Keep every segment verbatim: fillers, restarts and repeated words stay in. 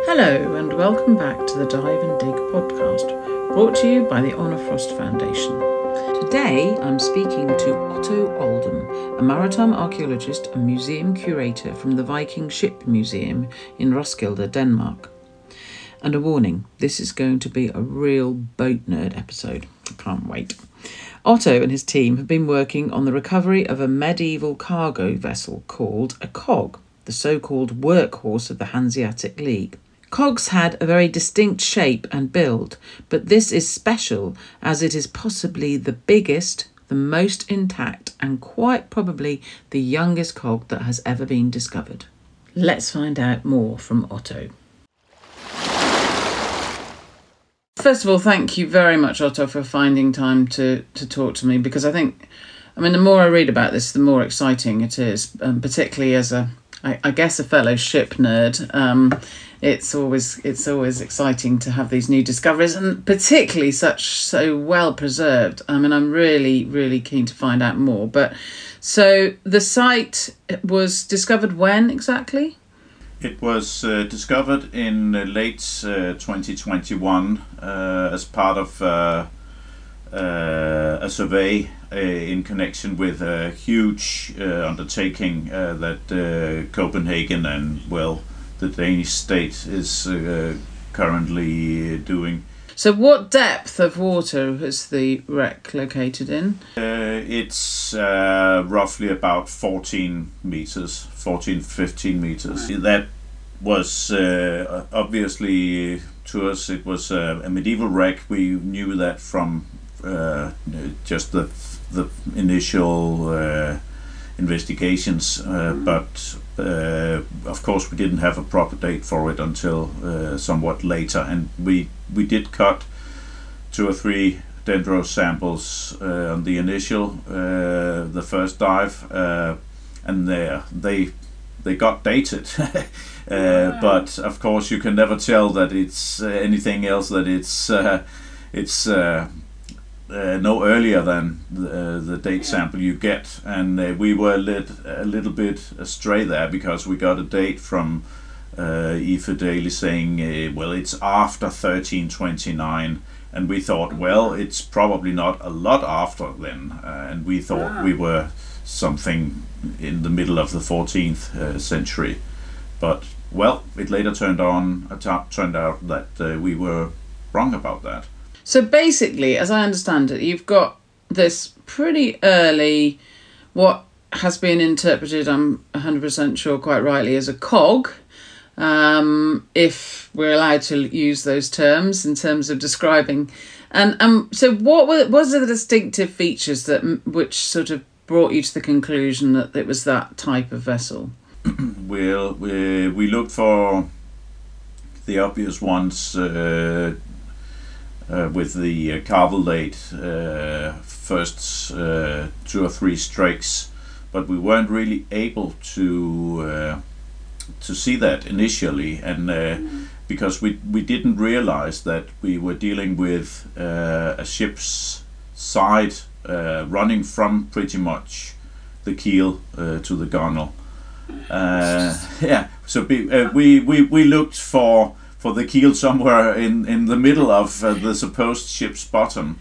Hello and welcome back to the Dive and Dig podcast, brought to you by the Honor Frost Foundation. Today I'm speaking to Otto Oldham, a maritime archaeologist and museum curator from the Viking Ship Museum in Roskilde, Denmark. And a warning, this is going to be a real boat nerd episode. I can't wait. Otto and his team have been working on the recovery of a medieval cargo vessel called a cog, the so-called workhorse of the Hanseatic League. Cogs had a very distinct shape and build, but this is special as it is possibly the biggest, the most intact, and quite probably the youngest cog that has ever been discovered. Let's find out more from Otto. First of all, thank you very much, Otto, for finding time to, to talk to me, because I think, I mean, the more I read about this, the more exciting it is, um, particularly as a, I, I guess, a fellow ship nerd. Um, it's always it's always exciting to have these new discoveries, and particularly such so well preserved. I mean, I'm really, really keen to find out more. But so the site was discovered when exactly? It was uh, discovered in uh, late uh, twenty twenty-one uh, as part of uh, uh, a survey uh, in connection with a huge uh, undertaking uh, that uh, Copenhagen and, well, the Danish state is uh, currently doing. So what depth of water is the wreck located in? Uh, it's uh, roughly about fourteen meters, fourteen, fifteen meters. That was uh, obviously, to us, it was a, a medieval wreck. We knew that from uh, just the, the initial uh, investigations, uh, but uh, of course we didn't have a proper date for it until uh, somewhat later, and we we did cut two or three dendro samples uh, on the initial uh, the first dive, uh, and they they they got dated. uh, but of course you can never tell that it's uh, anything else, that it's uh, it's uh, Uh, no earlier than the, uh, the date sample you get, and uh, we were lit, a little bit astray there, because we got a date from uh, Aoife Daly saying, uh, well, it's after thirteen twenty-nine, and we thought, well, it's probably not a lot after then, uh, and we thought ah. we were something in the middle of the fourteenth uh, century, but well, it later turned on, uh, turned out that uh, we were wrong about that. So basically, as I understand it, you've got this pretty early, what has been interpreted, I'm one hundred percent sure quite rightly, as a cog, um, if we're allowed to use those terms in terms of describing. And um, so what were, what were the distinctive features that which sort of brought you to the conclusion that it was that type of vessel? Well, we, we looked for the obvious ones, uh, Uh, with the uh, carvalate uh, first uh, two or three strikes, but we weren't really able to uh, to see that initially, and uh, mm. because we we didn't realize that we were dealing with uh, a ship's side uh, running from pretty much the keel uh, to the gunwale. Uh, yeah, so be, uh, we we we looked for. for the keel somewhere in, in the middle of uh, the supposed ship's bottom,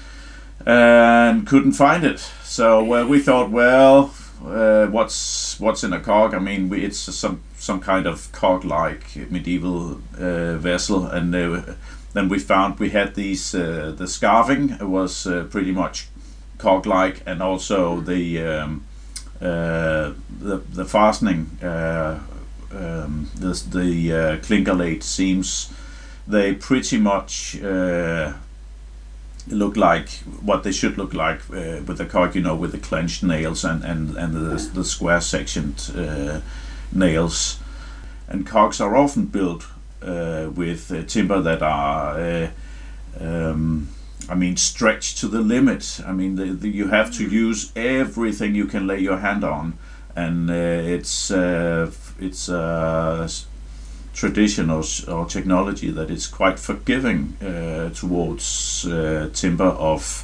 and couldn't find it. So uh, we thought, well, uh, what's what's in a cog? I mean, we, it's some some kind of cog-like medieval uh, vessel, and uh, then we found we had these. Uh, the scarving was uh, pretty much cog-like, and also the um, uh, the the fastening. Uh, Um, the the uh, clinkerlate seams, they pretty much uh, look like what they should look like uh, with the cog, you know, with the clenched nails and and and the, the square sectioned uh, nails. And cogs are often built uh, with uh, timber that are, uh, um, I mean, stretched to the limit. I mean, the, the, you have to use everything you can lay your hand on. And uh, it's uh, it's a tradition or, or technology that is quite forgiving uh, towards uh, timber of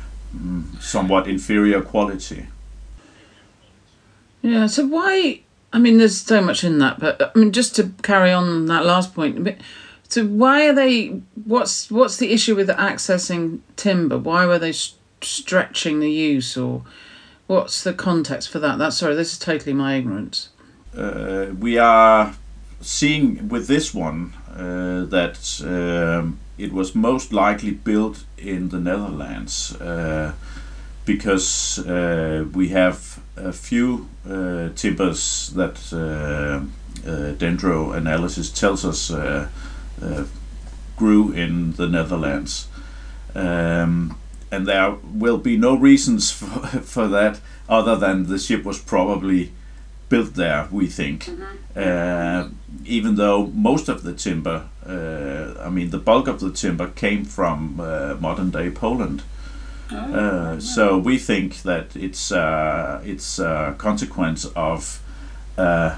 um, somewhat inferior quality. Yeah. So why I mean, there's so much in that, but I mean, just to carry on that last point. So why are they? What's what's the issue with accessing timber? Why were they st- stretching the use, or what's the context for that? That's sorry, this is totally my ignorance. Uh, we are seeing with this one uh, that um, it was most likely built in the Netherlands uh, because uh, we have a few uh, timbers that uh, uh, dendro analysis tells us uh, uh, grew in the Netherlands. Um, and there will be no reasons for, for that other than the ship was probably built there, we think. Mm-hmm. Uh, even though most of the timber, uh, I mean the bulk of the timber came from uh, modern day Poland. Oh, uh, right. So we think that it's uh, it's a consequence of uh,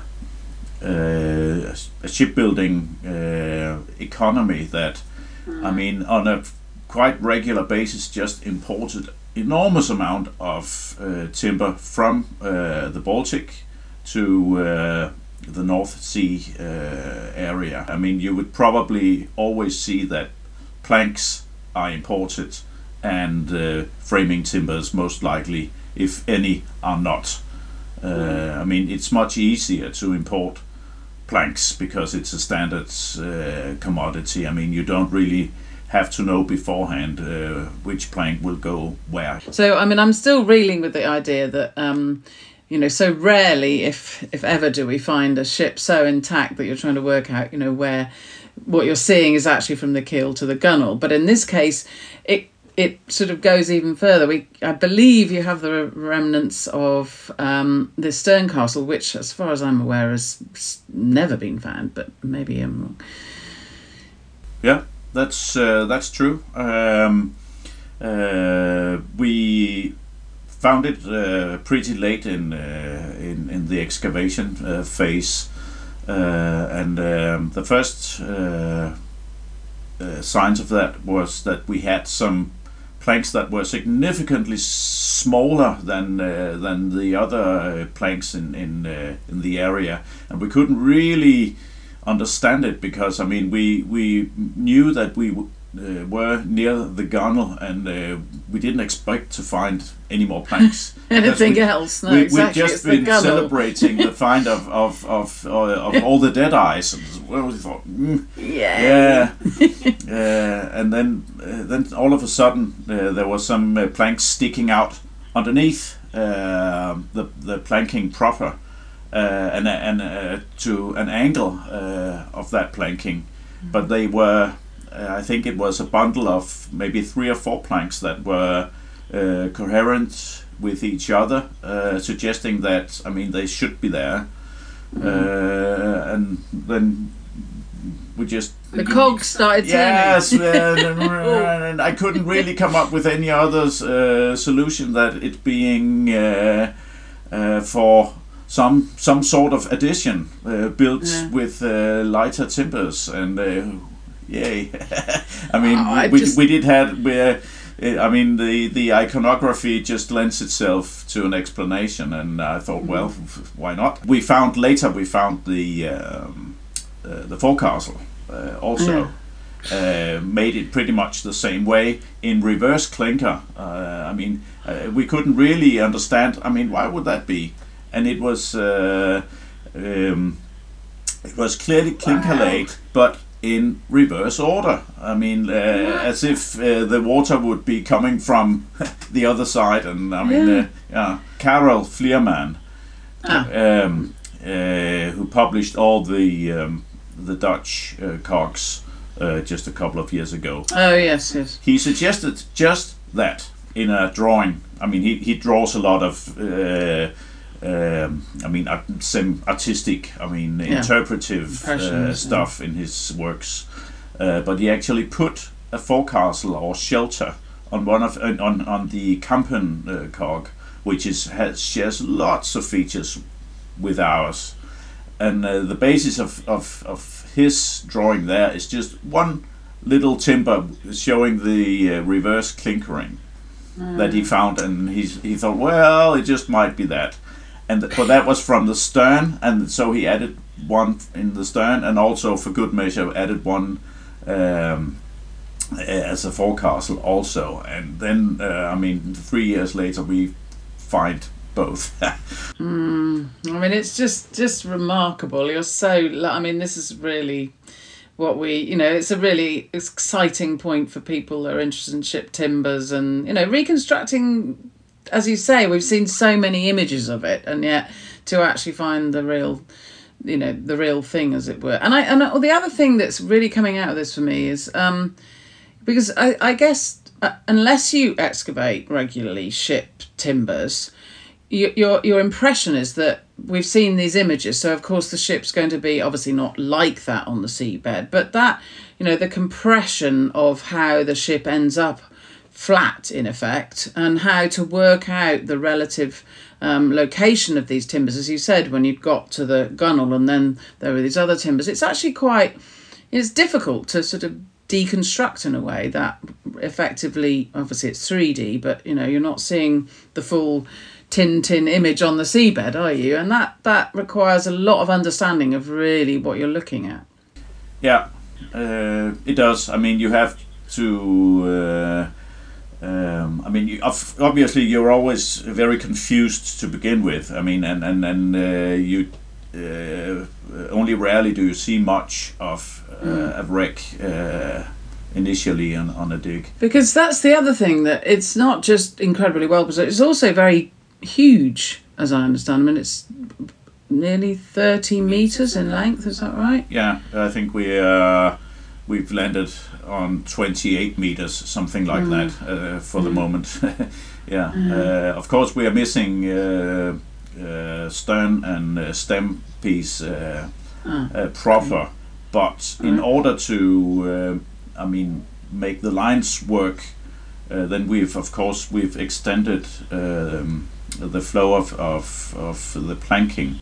uh, a shipbuilding uh, economy that, mm. I mean, on a quite regular basis just imported enormous amount of uh, timber from uh, the Baltic to uh, the North Sea uh, area. I mean, you would probably always see that planks are imported and uh, framing timbers most likely, if any, are not. Uh, mm. I mean, it's much easier to import planks because it's a standard uh, commodity. I mean, you don't really have to know beforehand uh, which plank will go where. So, I mean, I'm still reeling with the idea that, um, you know, so rarely, if if ever, do we find a ship so intact that you're trying to work out, you know, where what you're seeing is actually from the keel to the gunwale. But in this case, it it sort of goes even further. We, I believe you have the remnants of um, the stern castle, which, as far as I'm aware, has never been found, but maybe I'm wrong. Yeah. That's uh, that's true. Um, uh, we found it uh, pretty late in uh, in in the excavation uh, phase, uh, and um, the first uh, uh, signs of that was that we had some planks that were significantly smaller than uh, than the other uh, planks in in uh, in the area, and we couldn't really understand it because I mean we we knew that we uh, were near the gunwale and uh, we didn't expect to find any more planks. Anything we, no, we, exactly. We'd just it's been celebrating the find of of of, uh, of all the dead eyes, and well, we thought, mm, yeah, yeah, uh, and then uh, then all of a sudden uh, there was some uh, planks sticking out underneath uh, the the planking proper. Uh, and and uh, to an angle uh, of that planking, mm-hmm. but they were, uh, I think it was a bundle of maybe three or four planks that were uh, coherent with each other, uh, suggesting that I mean they should be there, mm-hmm. uh, and then we just the cogs started turning. Yes, and, and I couldn't really come up with any other uh, solution that it being uh, uh, for. Some some sort of addition uh, built yeah. with uh, lighter timbers, and uh, yay! I mean, oh, we, just... we did have where I mean the the iconography just lends itself to an explanation, and I thought, mm-hmm. well, why not? We found later we found the um, uh, the forecastle uh, also. Yeah. Uh, made it pretty much the same way in reverse clinker. Uh, I mean, uh, we couldn't really understand. I mean, why would that be? And it was uh, um, it was clearly clinker laid, but in reverse order. I mean, uh, as if uh, the water would be coming from the other side. And I mean, yeah, uh, yeah. Karel Vlierman, ah. um, uh, who published all the um, the Dutch uh, cogs uh, just a couple of years ago. Oh yes, yes. He suggested just that in a drawing. I mean, he he draws a lot of. Uh, Um, I mean, art, some artistic, I mean, yeah. interpretive uh, stuff yeah. in his works, uh, but he actually put a forecastle or shelter on one of uh, on on the Kampen uh, cog, which is has shares lots of features with ours, and uh, the basis of, of of his drawing there is just one little timber showing the uh, reverse clinkering mm. that he found, and he's he thought, well, it just might be that. and th- but that was from the stern, and so he added one in the stern, and also for good measure added one um, as a forecastle also. And then uh, I mean, three years later we find both. mm, I mean, it's just just remarkable. You're so. I mean, this is really what we, you know, it's a really exciting point for people that are interested in ship timbers and, you know, reconstructing. As you say, we've seen so many images of it, and yet to actually find the real, you know, the real thing, as it were. And I and the other thing that's really coming out of this for me is um, because I, I guess uh, unless you excavate regularly ship timbers, you, your your impression is that we've seen these images. So of course the ship's going to be obviously not like that on the seabed, but that, you know, the compression of how the ship ends up flat in effect, and how to work out the relative um, location of these timbers, as you said, when you got to the gunwale and then there were these other timbers. It's actually quite, it's difficult to sort of deconstruct in a way that effectively, obviously it's three D, but, you know, you're not seeing the full tin tin image on the seabed, are you? And that, that requires a lot of understanding of really what you're looking at. Yeah, uh, it does. I mean, you have to... Uh, Um, I mean, you, obviously, you're always very confused to begin with. I mean, and and and uh, you uh, only rarely do you see much of uh, mm. a wreck uh, initially on, on a dig. Because that's the other thing, that it's not just incredibly well preserved; it's also very huge, as I understand. I mean, it's nearly thirty meters in length. Is that right? Yeah, I think we uh, we've landed on twenty-eight meters, something like mm. that, uh, for mm. the moment. Yeah. Mm. Uh, of course, we are missing uh, uh, stern and uh, stem piece uh, oh. uh, proper, okay. but in mm. order to, uh, I mean, make the lines work, uh, then we've, of course, we've extended um, the flow of, of of the planking.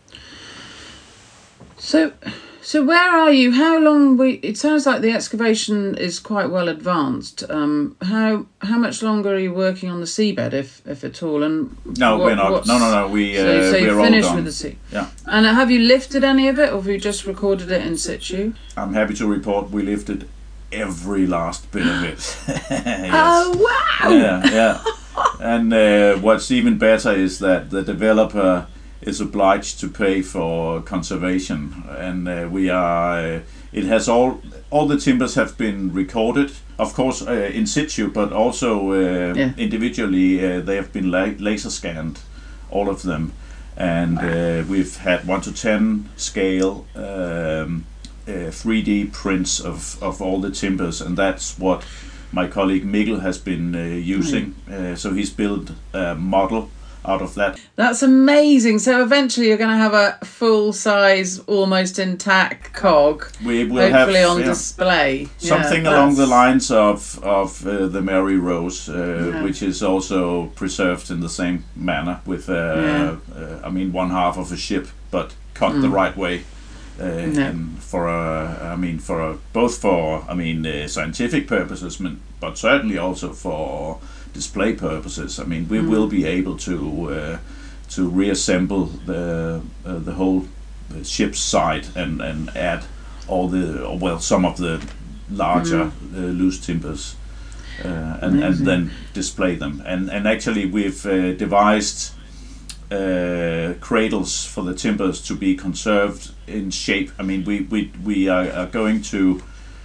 So. So where are you? How long? We? It sounds like the excavation is quite well advanced. Um, how how much longer are you working on the seabed, if if at all? And no, what, we're not. No, no, no. We uh, so, so we're you finished all done. with the sea. Yeah. And have you lifted any of it, or have you just recorded it in situ? I'm happy to report we lifted every last bit of it. Yes. Oh wow! Yeah, yeah. And uh, what's even better is that the developer is obliged to pay for conservation, and uh, we are. Uh, it has all all the timbers have been recorded, of course, uh, in situ, but also uh, yeah. individually. Uh, they have been la- laser scanned, all of them, and uh, we've had one to ten scale um, uh, three D prints of of all the timbers, and that's what my colleague Mikkel has been uh, using. Mm. Uh, so he's built a model out of that. That's amazing. So eventually you're going to have a full-size, almost intact cog, we will hopefully have, on yeah, display. Something yeah, along the lines of of uh, the Mary Rose, uh, yeah. which is also preserved in the same manner with, uh, yeah. uh, I mean, one half of a ship, but cut mm. the right way. Uh, yeah. And for a, I mean, for a, both for, I mean, uh, scientific purposes, but certainly also for display purposes. I mean, we mm. will be able to uh, to reassemble the uh, the whole ship's side and, and add all the, well, some of the larger mm. uh, loose timbers uh, and and then display them. And and actually we've uh, devised uh, cradles for the timbers to be conserved in shape. I mean, we we we are, are going to.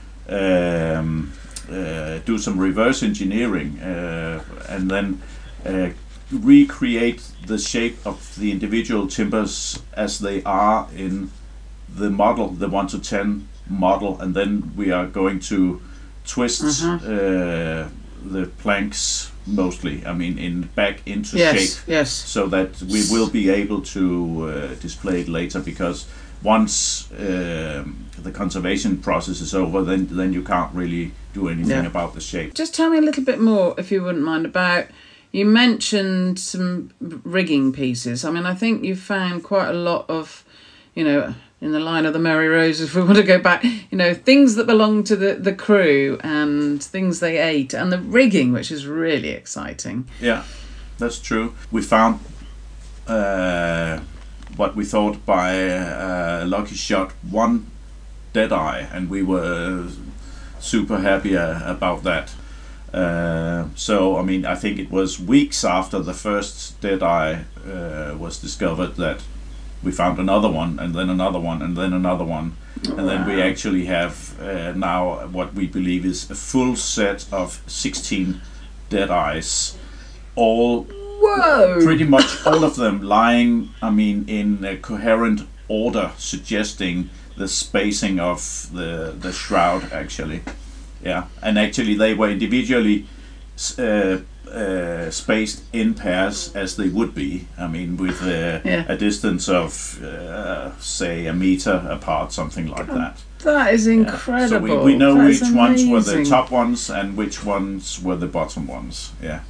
Um, Uh, do some reverse engineering uh, and then uh, recreate the shape of the individual timbers as they are in the model, the one to ten model, and then we are going to twist uh-huh. uh, the planks mostly, I mean, in back into yes, shape, yes. so that we will be able to uh, display it later, because once uh, the conservation process is over, then then you can't really do anything yeah. about the shape. Just tell me a little bit more, if you wouldn't mind, about, you mentioned some rigging pieces. I mean, I think you found quite a lot of, you know, in the line of the Mary Rose, if we want to go back, you know, things that belong to the, the crew and things they ate, and the rigging, which is really exciting. Yeah, that's true. We found uh, what we thought by a lucky shot, one deadeye, and we were super happy uh, about that. Uh, so, I mean, I think it was weeks after the first deadeye uh, was discovered that we found another one, and then another one, and then another one, and wow. then we actually have uh, now what we believe is a full set of sixteen deadeyes, all Whoa. pretty much all of them lying, I mean, in a coherent order, suggesting the spacing of the the shroud, actually. Yeah, and actually they were individually uh, uh, spaced in pairs as they would be. I mean, with uh, yeah. a distance of, uh, say, a meter apart, something like God, that. That is incredible. Yeah. So we, we know that which ones were the amazing. top ones and which ones were the bottom ones. Yeah.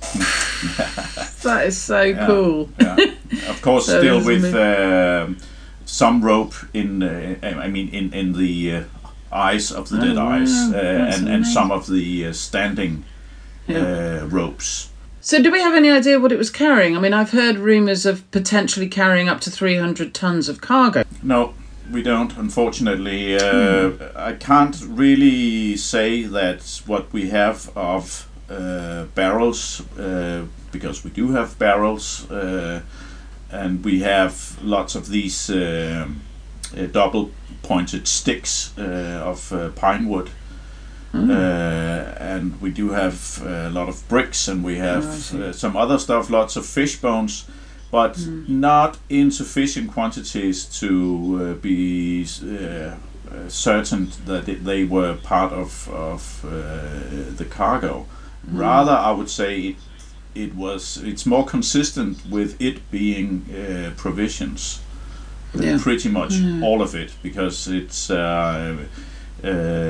That is so yeah. cool. Yeah. Of course, still with uh, some rope in. Uh, I mean, in in the. Uh, eyes of the oh, dead wow. eyes uh, and, and amazing. some of the uh, standing yeah. uh, ropes. So do we have any idea what it was carrying? I mean, I've heard rumours of potentially carrying up to three hundred tons of cargo. No, we don't, unfortunately. Uh, hmm. I can't really say that what we have of uh, barrels, uh, because we do have barrels, uh, and we have lots of these uh, uh, double pointed sticks uh, of uh, pine wood, mm. uh, and we do have a lot of bricks, and we have oh, uh, some other stuff, lots of fish bones, but mm. not in sufficient quantities to uh, be uh, certain that it, they were part of, of uh, the cargo. Mm. Rather, I would say it, it was it's more consistent with it being uh, provisions. Yeah. Pretty much mm. all of it, because it's uh, uh,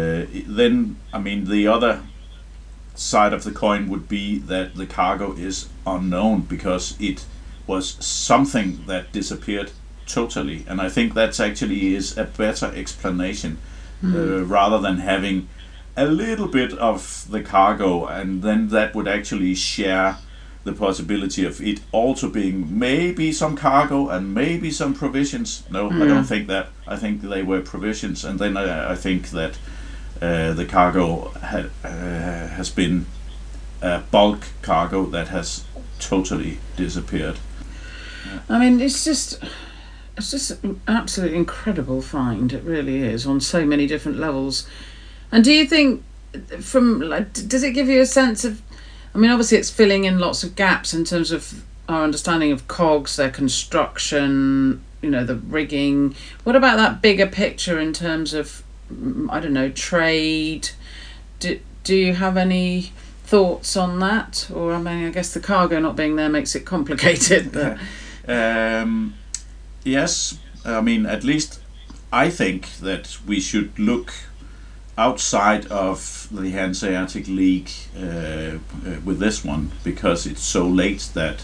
then I mean the other side of the coin would be that the cargo is unknown because it was something that disappeared totally, and I think that's actually is a better explanation mm. uh, rather than having a little bit of the cargo, and then that would actually share the possibility of it also being maybe some cargo and maybe some provisions. No, mm. I don't think that. I think they were provisions, and then I, I think that uh, the cargo ha- uh, has been a bulk cargo that has totally disappeared. Yeah. I mean, it's just it's just an absolutely incredible find. It really is on so many different levels. And do you think, from like, does it give you a sense of? I mean, obviously it's filling in lots of gaps in terms of our understanding of cogs, their construction, you know, the rigging. What about that bigger picture in terms of, I don't know, trade? Do, do you have any thoughts on that? Or, I mean, I guess the cargo not being there makes it complicated. But um, yes, I mean, at least I think that we should look outside of the Hanseatic League uh, uh, with this one, because it's so late that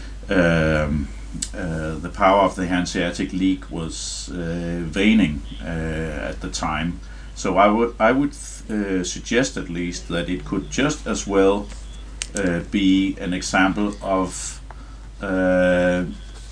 um, uh, the power of the Hanseatic League was uh, waning uh, at the time. So I would I would uh, suggest at least that it could just as well uh, be an example of uh,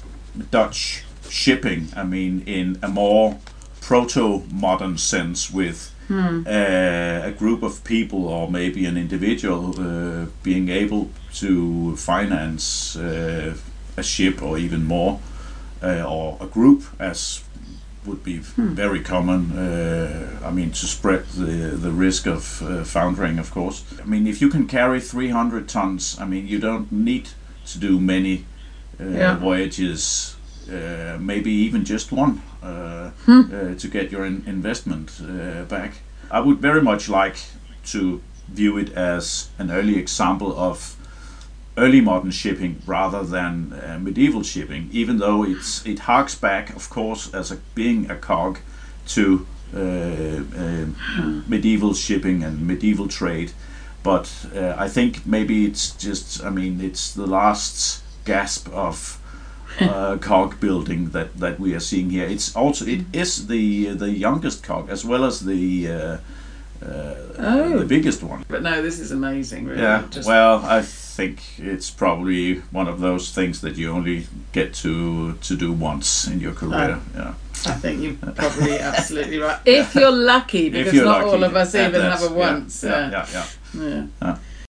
Dutch shipping. I mean, in a more proto-modern sense, with Hmm. Uh, a group of people or maybe an individual uh, being able to finance uh, a ship or even more, uh, or a group, as would be hmm. very common. Uh, I mean, to spread the the risk of uh, foundering, of course. I mean, if you can carry three hundred tons, I mean, you don't need to do many uh, yeah. voyages. Uh, maybe even just one uh, hmm. uh, to get your in- investment uh, back. I would very much like to view it as an early example of early modern shipping rather than uh, medieval shipping, even though it's it harks back, of course, as a, being a cog to uh, uh, hmm. medieval shipping and medieval trade. But uh, I think maybe it's just, I mean, it's the last gasp of Uh, cog building that, that we are seeing here. It's also it is the the youngest cog, as well as the uh, uh, Oh. the biggest one. But no, this is amazing, really. Yeah, Just- well, I think it's probably one of those things that you only get to to do once in your career. Oh. Yeah. I think you're probably absolutely right. If you're lucky, because you're not lucky, all of us that- even that's- have it yeah, once. Yeah, Yeah. yeah, yeah. Yeah. Yeah.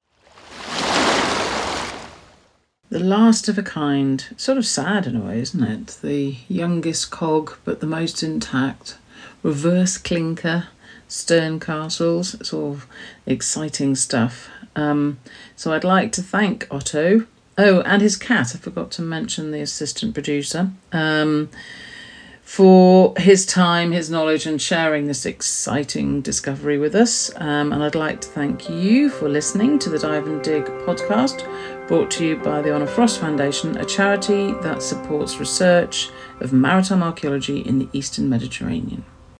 The last of a kind. Sort of sad in a way, isn't it? The youngest cog, but the most intact. Reverse clinker, stern castles. It's all exciting stuff. Um, so I'd like to thank Otto. Oh, and his cat. I forgot to mention the assistant producer. Um, for his time, his knowledge, and sharing this exciting discovery with us. Um, and I'd like to thank you for listening to the Dive and Dig podcast, brought to you by the Honor Frost Foundation, a charity that supports research of maritime archaeology in the Eastern Mediterranean.